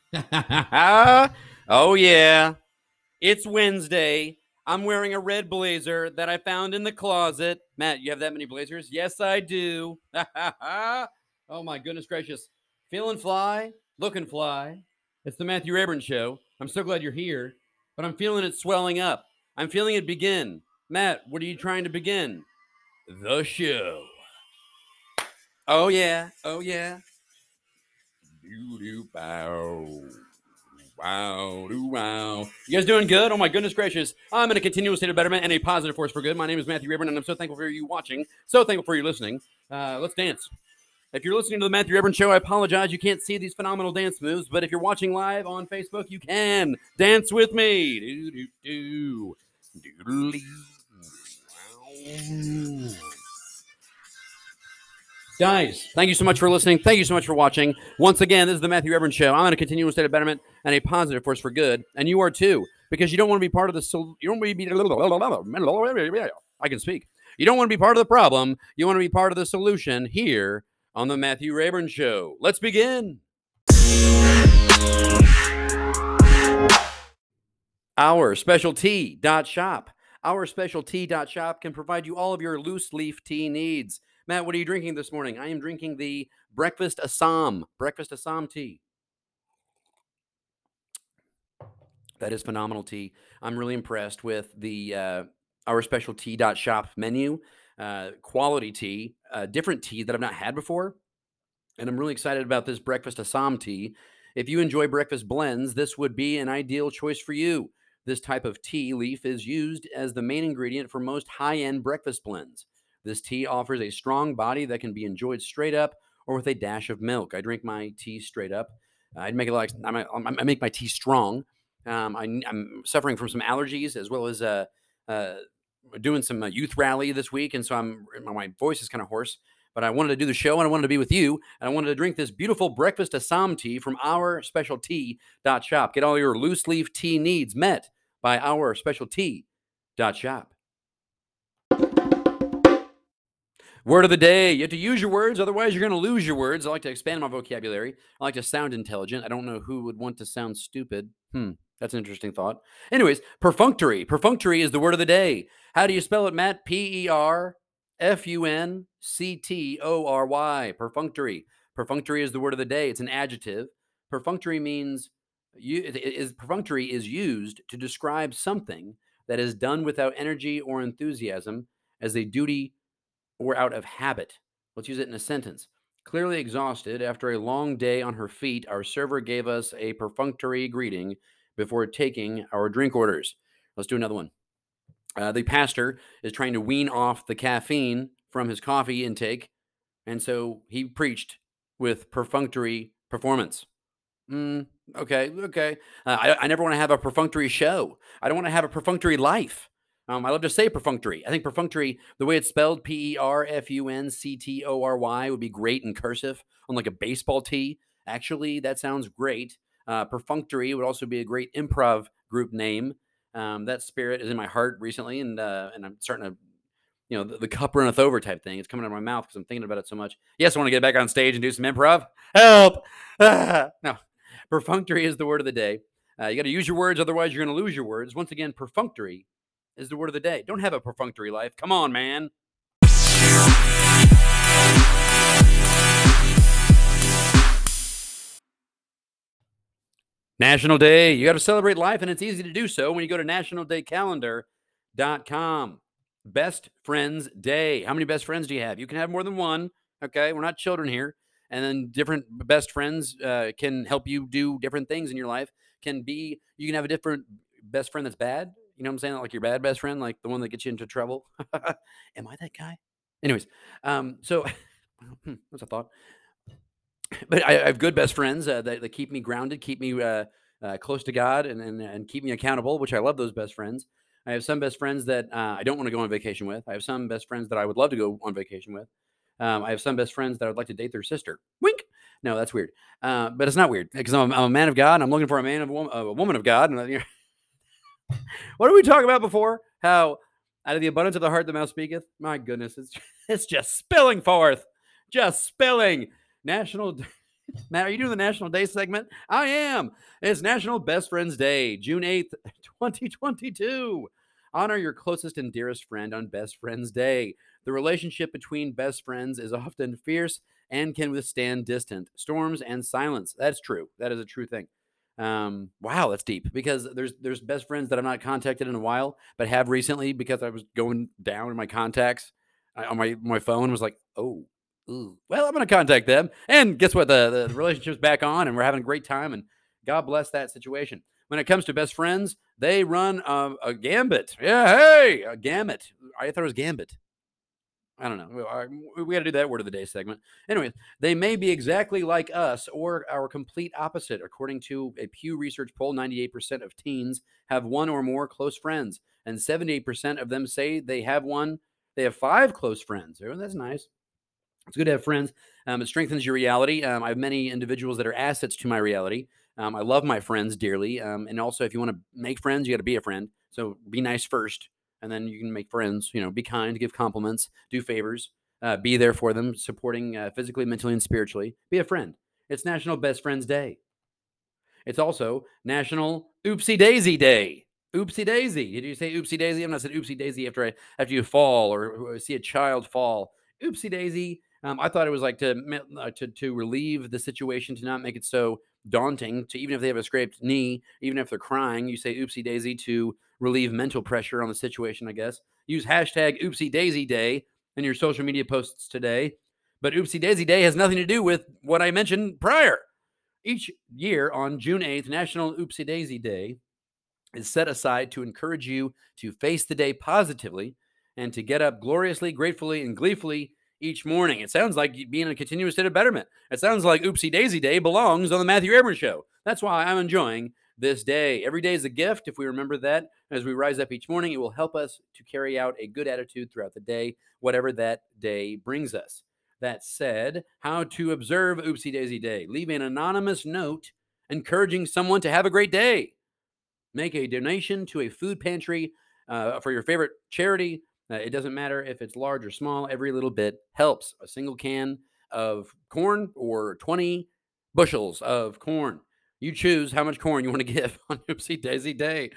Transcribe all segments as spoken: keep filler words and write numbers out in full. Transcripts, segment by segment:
Oh, yeah. It's Wednesday. I'm wearing a red blazer that I found in the closet. Matt, you have that many blazers? Yes, I do. Oh, my goodness gracious. Feeling fly, looking fly. It's the Matthew Rayburn Show. I'm so glad you're here, but I'm feeling it swelling up. I'm feeling it begin. Matt, what are you trying to begin? The show. Oh, yeah. Oh, yeah. Doo-doo-bow. Wow, doo, wow. You guys doing good? Oh my goodness gracious. I'm in a continual state of betterment and a positive force for good. My name is Matthew Rayburn, and I'm so thankful for you watching. So thankful for you listening. Uh, let's dance. If you're listening to the Matthew Rayburn Show, I apologize. You can't see these phenomenal dance moves, but if you're watching live on Facebook, you can. Dance with me. Do, do, do. Doodly. Wow. Guys, thank you so much for listening. Thank you so much for watching. Once again, this is the Matthew Rayburn Show. I'm in a continual state of betterment and a positive force for good, and you are too, because you don't want to be part of the. Sol- you don't want to be. I can speak. You don't want to be part of the problem. You want to be part of the solution here on the Matthew Rayburn Show. Let's begin. Our specialty dot shop. Our specialty dot shop can provide you all of your loose leaf tea needs. Matt, what are you drinking this morning? I am drinking the Breakfast Assam. Breakfast Assam tea. That is phenomenal tea. I'm really impressed with the uh, Our Specialty dot shop menu. Uh, quality tea, uh, different tea that I've not had before. And I'm really excited about this Breakfast Assam tea. If you enjoy breakfast blends, this would be an ideal choice for you. This type of tea leaf is used as the main ingredient for most high-end breakfast blends. This tea offers a strong body that can be enjoyed straight up or with a dash of milk. I drink my tea straight up. I'd make it like I I make my tea strong. Um, I, I'm suffering from some allergies as well as uh, uh, doing some uh, youth rally this week, and so I'm my voice is kind of hoarse. But I wanted to do the show, and I wanted to be with you, and I wanted to drink this beautiful breakfast Assam tea from Our Specialty dot shop. Get all your loose leaf tea needs met by Our Specialty dot shop. Word of the day. You have to use your words, otherwise you're going to lose your words. I like to expand my vocabulary. I like to sound intelligent. I don't know who would want to sound stupid. Hmm, that's an interesting thought. Anyways, perfunctory. Perfunctory is the word of the day. How do you spell it, Matt? P E R F U N C T O R Y. Perfunctory. Perfunctory is the word of the day. It's an adjective. Perfunctory means you, it is, perfunctory is used to describe something that is done without energy or enthusiasm as a duty or out of habit. Let's use it in a sentence. Clearly exhausted after a long day on her feet, our server gave us a perfunctory greeting before taking our drink orders. Let's do another one. Uh, the pastor is trying to wean off the caffeine from his coffee intake, and so he preached with perfunctory performance. Mm, okay, okay. Uh, I, I never want to have a perfunctory show. I don't want to have a perfunctory life. Um, I love to say perfunctory. I think perfunctory, the way it's spelled, P E R F U N C T O R Y, would be great in cursive on like a baseball tee. Actually, that sounds great. Uh, perfunctory would also be a great improv group name. Um, that spirit is in my heart recently, and uh, and I'm starting to, you know, the, the cup runneth over type thing. It's coming out of my mouth because I'm thinking about it so much. Yes, I want to get back on stage and do some improv. Help! Ah, no, perfunctory is the word of the day. Uh, you got to use your words, otherwise you're going to lose your words. Once again, perfunctory is the word of the day. Don't have a perfunctory life. Come on, man. National Day. You got to celebrate life, and it's easy to do so when you go to national day calendar dot com. Best Friends Day. How many best friends do you have? You can have more than one. Okay, we're not children here. And then different best friends uh, can help you do different things in your life. Can be, you can have a different best friend that's bad. You know what I'm saying? Like your bad best friend, like the one that gets you into trouble. Am I that guy? Anyways, um, so that's a thought. But I, I have good best friends uh, that, that keep me grounded, keep me uh, uh, close to God, and, and and keep me accountable, which I love those best friends. I have some best friends that uh, I don't want to go on vacation with. I have some best friends that I would love to go on vacation with. Um, I have some best friends that I would like to date their sister. Wink. No, that's weird. Uh, but it's not weird because I'm, I'm a man of God, and I'm looking for a man of a woman of God. And you know, what did we talk about before? How out of the abundance of the heart the mouth speaketh. My goodness, it's it's just spilling forth, just spilling. National Matt, are you doing the National Day segment? I am. It's National Best Friends Day, June eighth, twenty twenty-two. Honor your closest and dearest friend on Best Friends Day. The relationship between best friends is often fierce and can withstand distant storms and silence. That's true. That is a true thing. Um, wow, that's deep because there's there's best friends that I've not contacted in a while, but have recently because I was going down in my contacts I, on my my phone was like, oh, ooh, well, I'm going to contact them. And guess what? The, the relationship's back on and we're having a great time. And God bless that situation. When it comes to best friends, they run um, a gambit. Yeah, hey, a gambit. I thought it was gambit. I don't know. We got to do that word of the day segment. Anyways, they may be exactly like us or our complete opposite. According to a Pew Research poll, ninety-eight percent of teens have one or more close friends, and seventy-eight percent of them say they have one. They have five close friends. Oh, that's nice. It's good to have friends. Um, it strengthens your reality. Um, I have many individuals that are assets to my reality. Um, I love my friends dearly. Um, and also, if you want to make friends, you got to be a friend. So be nice first, and then you can make friends. You know, be kind, give compliments, do favors, uh, be there for them, supporting uh, physically, mentally, and spiritually. Be a friend. It's National Best Friends Day. It's also National Oopsie Daisy Day. Oopsie Daisy. Did you say Oopsie Daisy? I'm not saying Oopsie Daisy after I, after you fall or see a child fall. Oopsie Daisy. Um, I thought it was like to, uh, to to relieve the situation, to not make it so daunting. To even if they have a scraped knee, even if they're crying, you say Oopsie Daisy to relieve mental pressure on the situation. I guess use hashtag Oopsie Daisy Day in your social media posts today. But Oopsie Daisy Day has nothing to do with what I mentioned prior. Each year on June eighth, National Oopsie Daisy Day is set aside to encourage you to face the day positively and to get up gloriously, gratefully, and gleefully each morning. It sounds like being in a continuous state of betterment. It sounds like Oopsie Daisy Day belongs on the Matthew Abrams Show. That's why I'm enjoying this day. Every day is a gift. If we remember that as we rise up each morning, it will help us to carry out a good attitude throughout the day, whatever that day brings us. That said, how to observe Oopsie Daisy Day. Leave an anonymous note encouraging someone to have a great day. Make a donation to a food pantry uh, for your favorite charity. Uh, it doesn't matter if it's large or small. Every little bit helps. A single can of corn or twenty bushels of corn. You choose how much corn you want to give on Oopsie Daisy Day.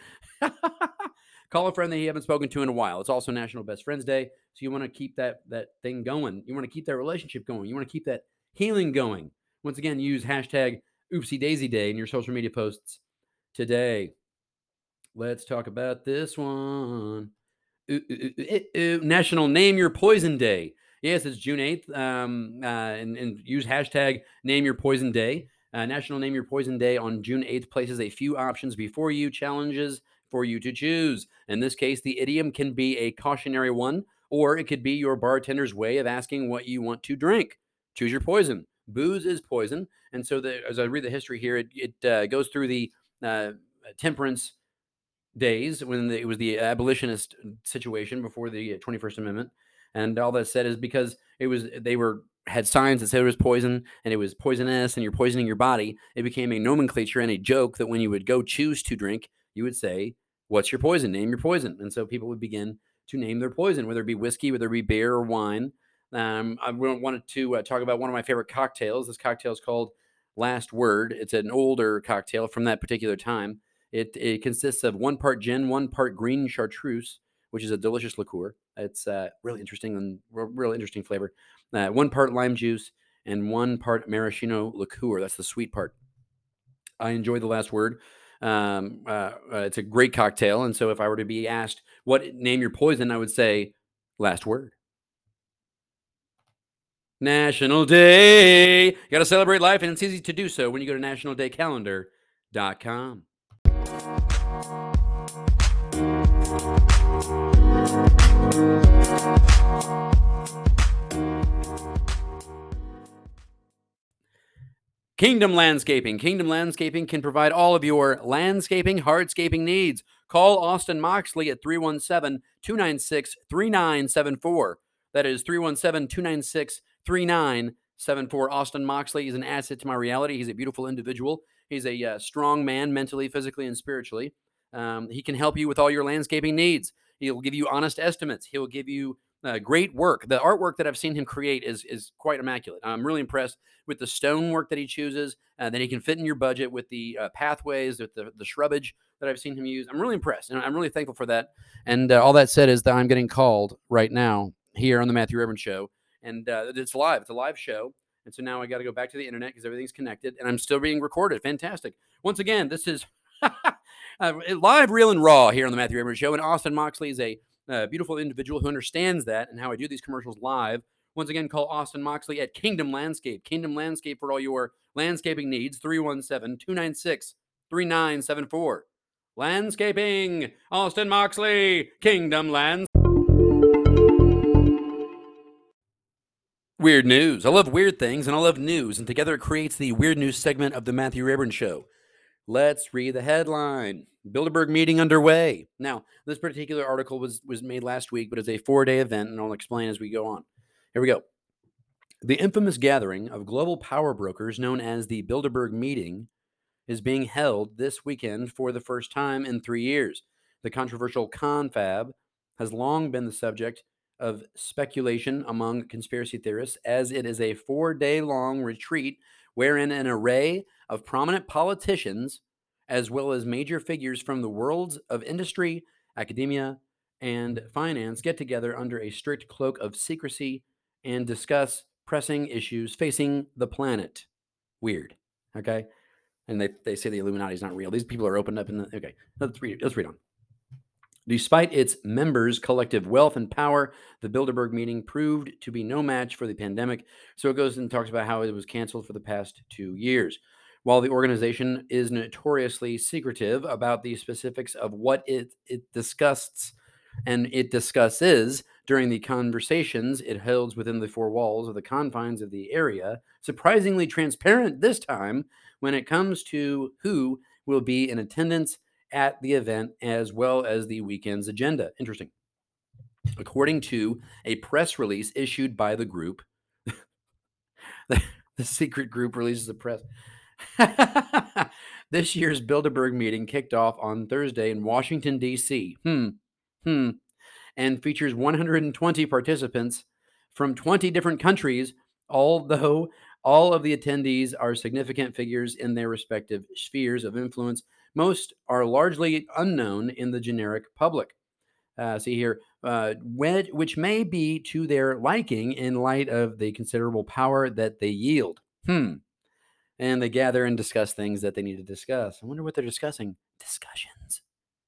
Call a friend that you haven't spoken to in a while. It's also National Best Friends Day. So you want to keep that, that thing going. You want to keep that relationship going. You want to keep that healing going. Once again, use hashtag Oopsie Daisy Day in your social media posts today. Let's talk about this one. Ooh, ooh, ooh, ooh, National Name Your Poison Day. Yes, it's June eighth. Um, uh, and, and use hashtag Name Your Poison Day. Uh, National Name Your Poison Day on June eighth places a few options before you, challenges for you to choose. In this case, the idiom can be a cautionary one, or it could be your bartender's way of asking what you want to drink. Choose your poison. Booze is poison. And so the, as I read the history here, it, it uh, goes through the uh, temperance days when the, it was the abolitionist situation before the twenty-first Amendment. And all that said is because it was, they were, had signs that said it was poison and it was poisonous and you're poisoning your body. It became a nomenclature and a joke that when you would go choose to drink, you would say, what's your poison? Name your poison. And so people would begin to name their poison, whether it be whiskey, whether it be beer or wine. Um, I wanted to uh, talk about one of my favorite cocktails. This cocktail is called Last Word. It's an older cocktail from that particular time. It, it consists of one part gin, one part green chartreuse, which is a delicious liqueur. It's uh, really interesting and really interesting flavor. Uh, one part lime juice and one part maraschino liqueur. That's the sweet part. I enjoy The Last Word. Um, uh, uh, it's a great cocktail. And so if I were to be asked, what name your poison, I would say Last Word. National Day. You got to celebrate life, and it's easy to do so when you go to national day calendar dot com. Kingdom Landscaping. Kingdom Landscaping can provide all of your landscaping, hardscaping needs. Call Austin Moxley at three one seven, two nine six, three nine seven four. That is three one seven, two nine six, three nine seven four. Austin Moxley is an asset to my reality. He's a beautiful individual. He's a uh, strong man mentally, physically, and spiritually. Um, he can help you with all your landscaping needs. He'll give you honest estimates. He'll give you Uh, great work. The artwork that I've seen him create is is quite immaculate. I'm really impressed with the stonework that he chooses, and that he can fit in your budget with the uh, pathways, with the the shrubbage that I've seen him use. I'm really impressed, and I'm really thankful for that. And uh, all that said is that I'm getting called right now here on the Matthew Reverend Show, and uh, it's live. It's a live show, and so now I got to go back to the internet because everything's connected, and I'm still being recorded. Fantastic. Once again, this is uh, live, real, and raw here on the Matthew Reverend Show, and Austin Moxley is a a beautiful individual who understands that and how I do these commercials live. Once again, call Austin Moxley at Kingdom Landscape. Kingdom Landscape for all your landscaping needs. three one seven, two nine six, three nine seven four. Landscaping. Austin Moxley. Kingdom Lands. Weird news. I love weird things and I love news, and together it creates the weird news segment of the Matthew Reverend Show. Let's read the headline. Bilderberg meeting underway. Now, this particular article was, was made last week, but it's a four-day event, and I'll explain as we go on. Here we go. The infamous gathering of global power brokers known as the Bilderberg meeting is being held this weekend for the first time in three years. The controversial confab has long been the subject of speculation among conspiracy theorists, as it is a four-day-long retreat wherein an array of prominent politicians, as well as major figures from the worlds of industry, academia, and finance, get together under a strict cloak of secrecy and discuss pressing issues facing the planet. Weird, okay? And they, they say the Illuminati is not real. These people are opened up in the... Okay, let's read, let's read on. Despite its members' collective wealth and power, the Bilderberg meeting proved to be no match for the pandemic. So it goes and talks about how it was canceled for the past two years. While the organization is notoriously secretive about the specifics of what it, it discusses and it discusses during the conversations it holds within the four walls of the confines of the area, surprisingly transparent this time when it comes to who will be in attendance at the event, as well as the weekend's agenda. Interesting. According to a press release issued by the group, the, the secret group releases a press. This year's Bilderberg meeting kicked off on Thursday in Washington, D C. Hmm. Hmm. And features one hundred twenty participants from twenty different countries, although all of the attendees are significant figures in their respective spheres of influence. Most are largely unknown in the generic public. Uh, see here, uh, which may be to their liking in light of the considerable power that they yield. Hmm. And they gather and discuss things that they need to discuss. I wonder what they're discussing. Discussions.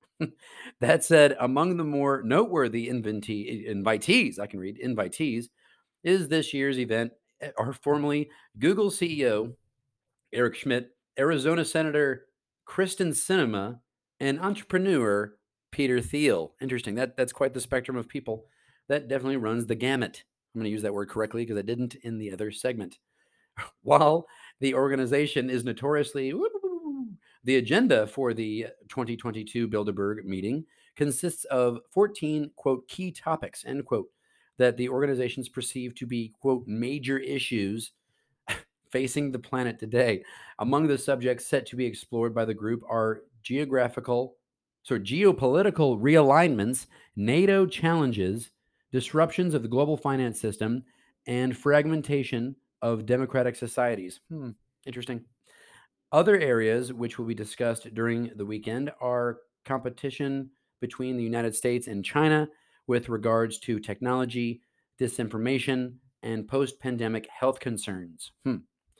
That said, among the more noteworthy inventee, invitees, I can read, invitees, is this year's event are formerly Google C E O Eric Schmidt, Arizona Senator Kristen Sinema, and entrepreneur Peter Thiel. Interesting. That, that's quite the spectrum of people. That definitely runs the gamut. I'm going to use that word correctly because I didn't in the other segment. While the organization is notoriously... The agenda for the twenty twenty-two Bilderberg meeting consists of fourteen, quote, key topics, end quote, that the organizations perceive to be, quote, major issues facing the planet today. Among the subjects set to be explored by the group are geographical, so geopolitical realignments, NATO challenges, disruptions of the global finance system, and fragmentation of democratic societies. Hmm, interesting. Other areas which will be discussed during the weekend are competition between the United States and China with regards to technology, disinformation, and post-pandemic health concerns. Hmm.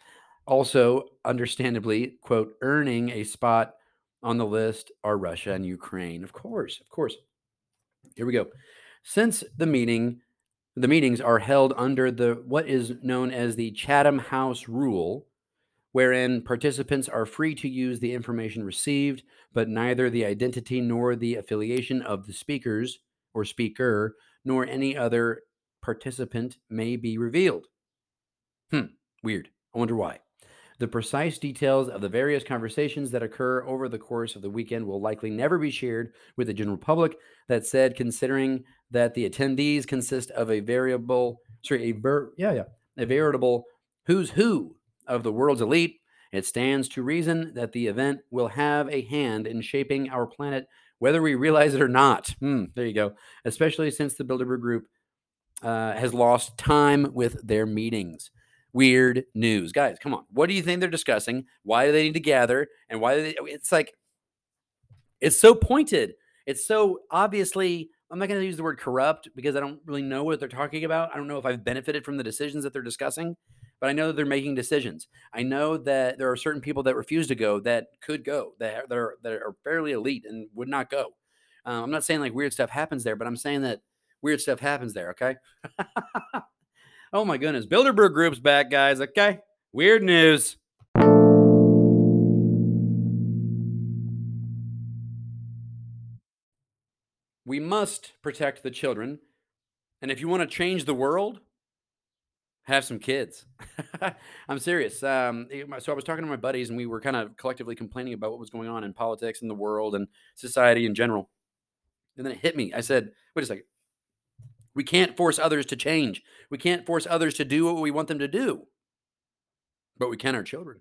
Also, understandably, quote, earning a spot on the list are Russia and Ukraine. Of course, of course. Here we go. Since the meeting, the meetings are held under the what is known as the Chatham House Rule, wherein participants are free to use the information received, but neither the identity nor the affiliation of the speakers or speaker nor any other participant may be revealed. Hmm, weird. I wonder why. The precise details of the various conversations that occur over the course of the weekend will likely never be shared with the general public. That said, considering that the attendees consist of a variable, sorry, a ver, yeah, yeah, a veritable who's who of the world's elite, it stands to reason that the event will have a hand in shaping our planet, whether we realize it or not. Hmm, there you go. Especially since the Bilderberg Group uh, has lost time with their meetings. Weird news. Guys, come on. What do you think they're discussing? Why do they need to gather? And why do they? It's like, it's so pointed. It's so obviously, I'm not going to use the word corrupt because I don't really know what they're talking about. I don't know if I've benefited from the decisions that they're discussing, but I know that they're making decisions. I know that there are certain people that refuse to go that could go, that are, that are fairly elite and would not go. Um, I'm not saying like weird stuff happens there, but I'm saying that weird stuff happens there, okay? Oh my goodness. Bilderberg Group's back, guys, okay? Weird news. We must protect the children. And if you want to change the world, have some kids. I'm serious. Um, eh, my- so I was talking to my buddies, and we were kind of collectively complaining about what was going on in politics and the world and society in general. And then it hit me. I said, "Wait a second. We can't force others to change. We can't force others to do what we want them to do, but we can our children."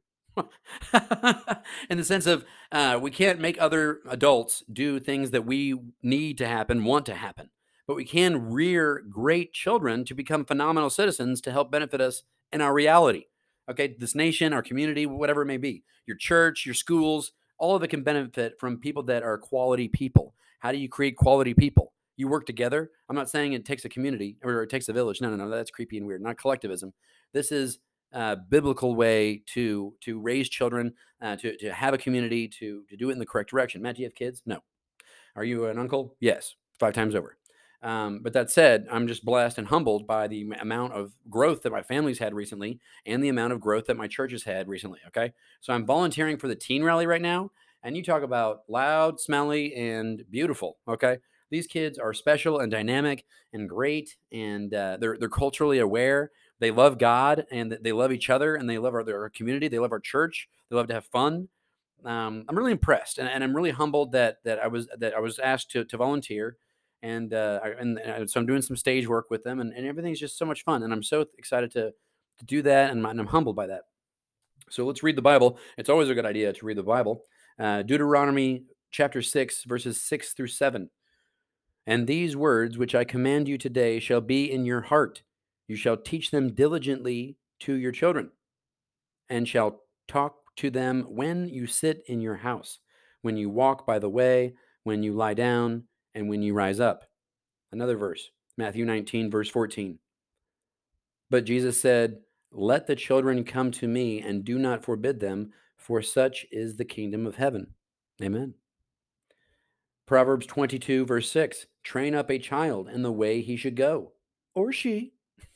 In the sense of uh, we can't make other adults do things that we need to happen, want to happen, but we can rear great children to become phenomenal citizens to help benefit us in our reality. Okay, this nation, our community, whatever it may be, your church, your schools, all of it can benefit from people that are quality people. How do you create quality people? You work together. I'm not saying it takes a community or it takes a village. No, no, no. That's creepy and weird. Not collectivism. This is uh, biblical way to to raise children, uh, to to have a community, to to do it in the correct direction. Matt, do you have kids? No. Are you an uncle? Yes, five times over. Um, but that said, I'm just blessed and humbled by the m- amount of growth that my family's had recently and the amount of growth that my church has had recently. Okay. So I'm volunteering for the teen rally right now. And you talk about loud, smelly, and beautiful. Okay. These kids are special and dynamic and great. And uh, they're, they're culturally aware. They love God and they love each other and they love our, their community. They love our church. They love to have fun. um, I'm really impressed, and, and I'm really humbled that that I was that I was asked to to volunteer, and uh, I, and, and so I'm doing some stage work with them, and, and everything's just so much fun, and I'm so excited to to do that, and, and I'm humbled by that. So let's read the Bible. It's always a good idea to read the Bible. Uh, Deuteronomy chapter six, verses six through seven. And these words which I command you today shall be in your heart. You shall teach them diligently to your children and shall talk to them when you sit in your house, when you walk by the way, when you lie down, and when you rise up. Another verse, Matthew nineteen, verse fourteen. But Jesus said, "Let the children come to me, and do not forbid them, for such is the kingdom of heaven." Amen. Proverbs twenty-two, verse six. Train up a child in the way he should go, or she.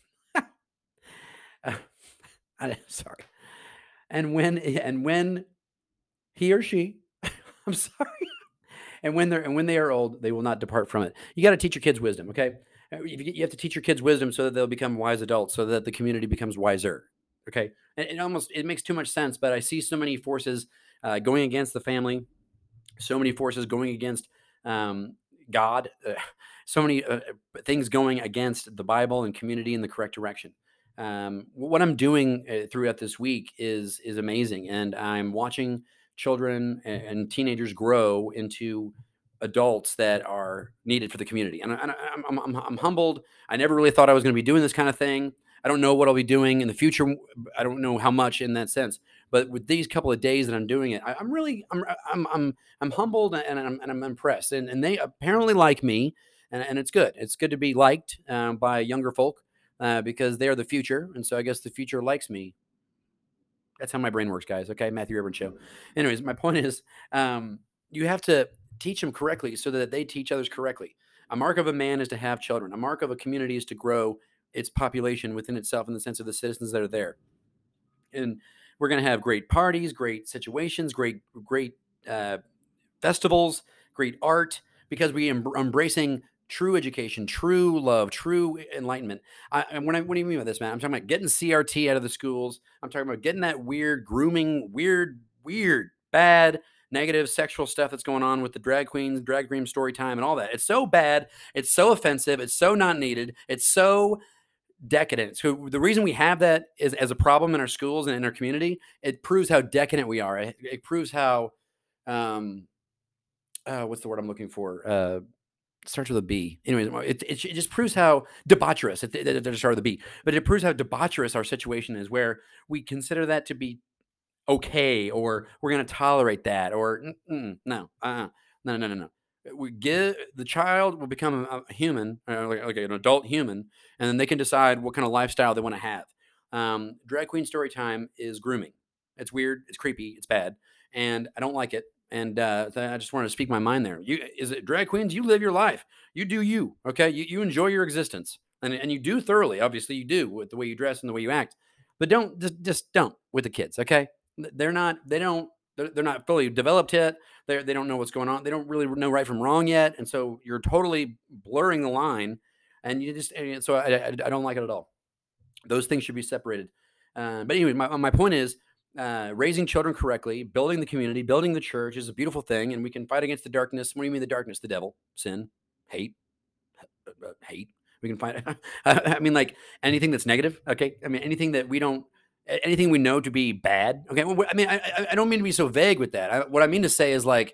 I, sorry. And when and when he or she, I'm sorry. And when they're and when they are old, they will not depart from it. You got to teach your kids wisdom, okay? Uh, You you have to teach your kids wisdom so that they'll become wise adults, so that the community becomes wiser. Okay, and it almost it makes too much sense, but I see so many forces uh, going against the family, so many forces going against um, God, uh, so many uh, things going against the Bible and community in the correct direction. Um, what I'm doing uh, throughout this week is is amazing, and I'm watching children and, and teenagers grow into adults that are needed for the community. And, I, and I, I'm, I'm, I'm humbled. I never really thought I was going to be doing this kind of thing. I don't know what I'll be doing in the future. I don't know how much in that sense. But with these couple of days that I'm doing it, I, I'm really, I'm, I'm, I'm, I'm humbled and I'm, and I'm impressed. And, and they apparently like me, and, and it's good. It's good to be liked um, by younger folk uh, because they are the future. And so I guess the future likes me. That's how my brain works, guys. Okay, Matthew Urban Show. Anyways, my point is, um, you have to teach them correctly so that they teach others correctly. A mark of a man is to have children. A mark of a community is to grow its population within itself in the sense of the citizens that are there. And we're going to have great parties, great situations, great great uh, festivals, great art, because we em- embracing true education, true love, true enlightenment. I, and when I, what do you mean by this, man? I'm talking about getting C R T out of the schools. I'm talking about getting that weird grooming, weird, weird, bad, negative sexual stuff that's going on with the drag queens, drag queen story time, and all that. It's so bad. It's so offensive. It's so not needed. It's so decadent. So the reason we have that is as a problem in our schools and in our community, it proves how decadent we are. It, it proves how, um, uh, what's the word I'm looking for? Uh, starts with a B. Anyways, it, it, it just proves how debaucherous, it, it, it doesn't start with a B, but it proves how debaucherous our situation is, where we consider that to be okay, or we're going to tolerate that, or no, uh-uh. no, no, no, no. We give the child will become a, a human, uh, like, like an adult human, and then they can decide what kind of lifestyle they want to have. Um, drag queen story time is grooming. It's weird. It's creepy. It's bad, and I don't like it. And uh, I just wanted to speak my mind there. You is it drag queens? You live your life. You do you. Okay. You you enjoy your existence, and and you do thoroughly. Obviously, you do with the way you dress and the way you act. But don't just just don't with the kids. Okay. They're not. They don't. They're, they're not fully developed yet. They they don't know what's going on. They don't really know right from wrong yet, and so you're totally blurring the line. And you just and so I, I I don't like it at all. Those things should be separated. Uh, but anyway, my my point is, uh, raising children correctly, building the community, building the church is a beautiful thing, and we can fight against the darkness. What do you mean the darkness? The devil, sin, hate, uh, hate. We can fight. I mean, like anything that's negative. Okay. I mean, anything that we don't, anything we know to be bad. Okay. Well, I mean, I, I don't mean to be so vague with that. I, what I mean to say is like,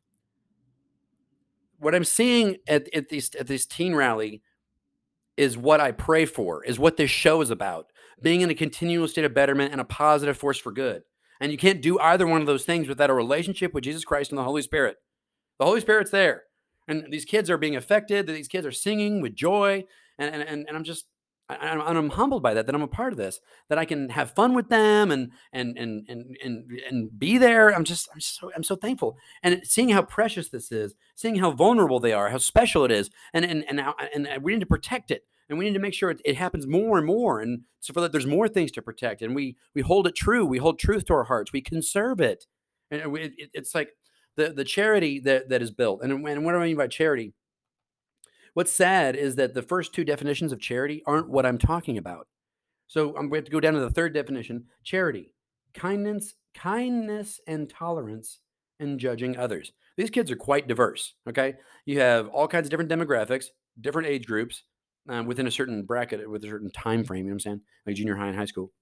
what I'm seeing at, at these at this teen rally is what I pray for, is what this show is about. Being in a continual state of betterment and a positive force for good. And you can't do either one of those things without a relationship with Jesus Christ and the Holy Spirit. The Holy Spirit's there. And these kids are being affected. These kids are singing with joy. And, and, and I'm just, I, I'm humbled by that, that I'm a part of this, that I can have fun with them and, and, and, and, and, and be there. I'm just, I'm so, I'm so thankful. And seeing how precious this is, seeing how vulnerable they are, how special it is. And, and, and, how, and we need to protect it. And we need to make sure it, it happens more and more. And so for that, there's more things to protect. And we, we hold it true. We hold truth to our hearts. We conserve it. And it, it, it's like, The, the charity that, that is built. And, and what do I mean by charity? What's sad is that the first two definitions of charity aren't what I'm talking about. So I'm going to go down to the third definition: charity, kindness, kindness and tolerance in judging others. These kids are quite diverse. Okay. You have all kinds of different demographics, different age groups um, within a certain bracket, with a certain time frame, you know what I'm saying? Like junior high and high school.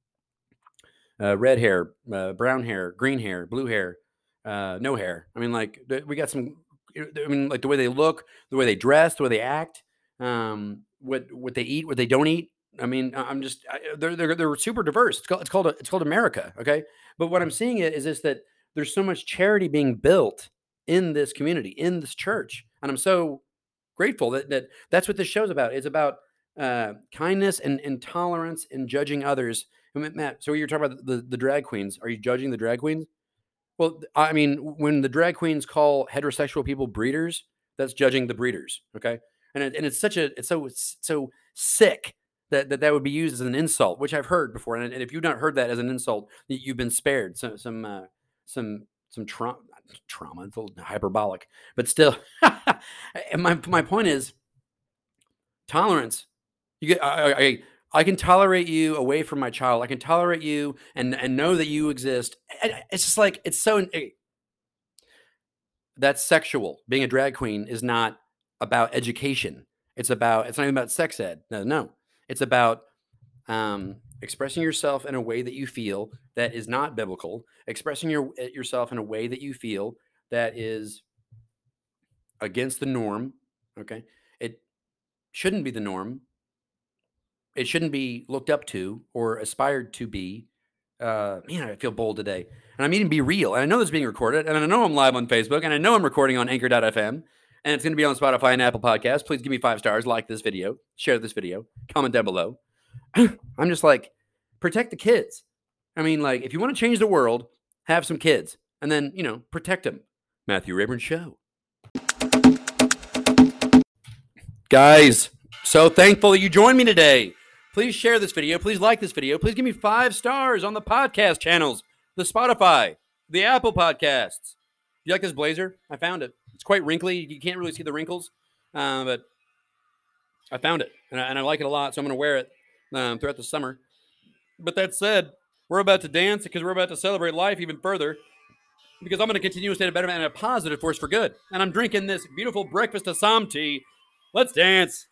Uh, red hair, uh, brown hair, green hair, blue hair, uh, no hair. I mean, like we got some. I mean, like the way they look, the way they dress, the way they act, um, what what they eat, what they don't eat. I mean, I'm just I, they're they're they're super diverse. It's called it's called a, it's called America, okay? But what I'm seeing it is this, that there's so much charity being built in this community, in this church, and I'm so grateful that that that's what this show's about. It's about uh, kindness and, and tolerance and judging others. Matt, so you're talking about the, the drag queens. Are you judging the drag queens? Well, I mean, when the drag queens call heterosexual people breeders, that's judging the breeders. Okay. And, it, and it's such a, it's so, it's so sick that, that that would be used as an insult, which I've heard before. And, and if you've not heard that as an insult, you've been spared some, some, uh, some, some trauma, trauma, it's a little hyperbolic, but still. And my, my point is tolerance. You get, I, I, I can tolerate you away from my child. I can tolerate you and, and know that you exist. It's just like, it's so, that's sexual. Being a drag queen is not about education. It's about, it's not even about sex ed. No, no. It's about um, expressing yourself in a way that you feel that is not biblical, expressing your, yourself in a way that you feel that is against the norm. Okay. It shouldn't be the norm. It shouldn't be looked up to or aspired to be. Uh, man, I feel bold today. And I mean to be real. And I know this is being recorded. And I know I'm live on Facebook. And I know I'm recording on anchor dot f m. And it's going to be on Spotify and Apple Podcasts. Please give me five stars. Like this video. Share this video. Comment down below. I'm just like, protect the kids. I mean, like, if you want to change the world, have some kids. And then, you know, protect them. Matthew Rayburn Show. Guys, so thankful that you joined me today. Please share this video. Please like this video. Please give me five stars on the podcast channels, the Spotify, the Apple Podcasts. You like this blazer? I found it. It's quite wrinkly. You can't really see the wrinkles, uh, but I found it, and I, and I like it a lot, so I'm going to wear it um, throughout the summer. But that said, we're about to dance because we're about to celebrate life even further, because I'm going to continue to stay a better man and a positive force for good. And I'm drinking this beautiful breakfast Assam tea. Let's dance.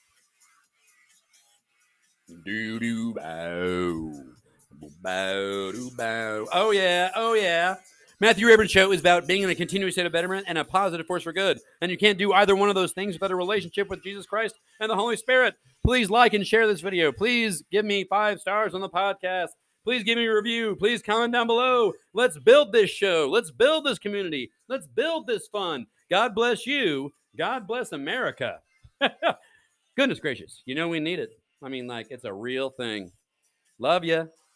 Do do bow, bow do bow. Oh yeah, oh yeah. Matthew Rayburn Show is about being in a continuous state of betterment and a positive force for good. And you can't do either one of those things without a relationship with Jesus Christ and the Holy Spirit. Please like and share this video. Please give me five stars on the podcast. Please give me a review. Please comment down below. Let's build this show. Let's build this community. Let's build this fun. God bless you. God bless America. Goodness gracious. You know we need it. I mean, like, it's a real thing. Love ya.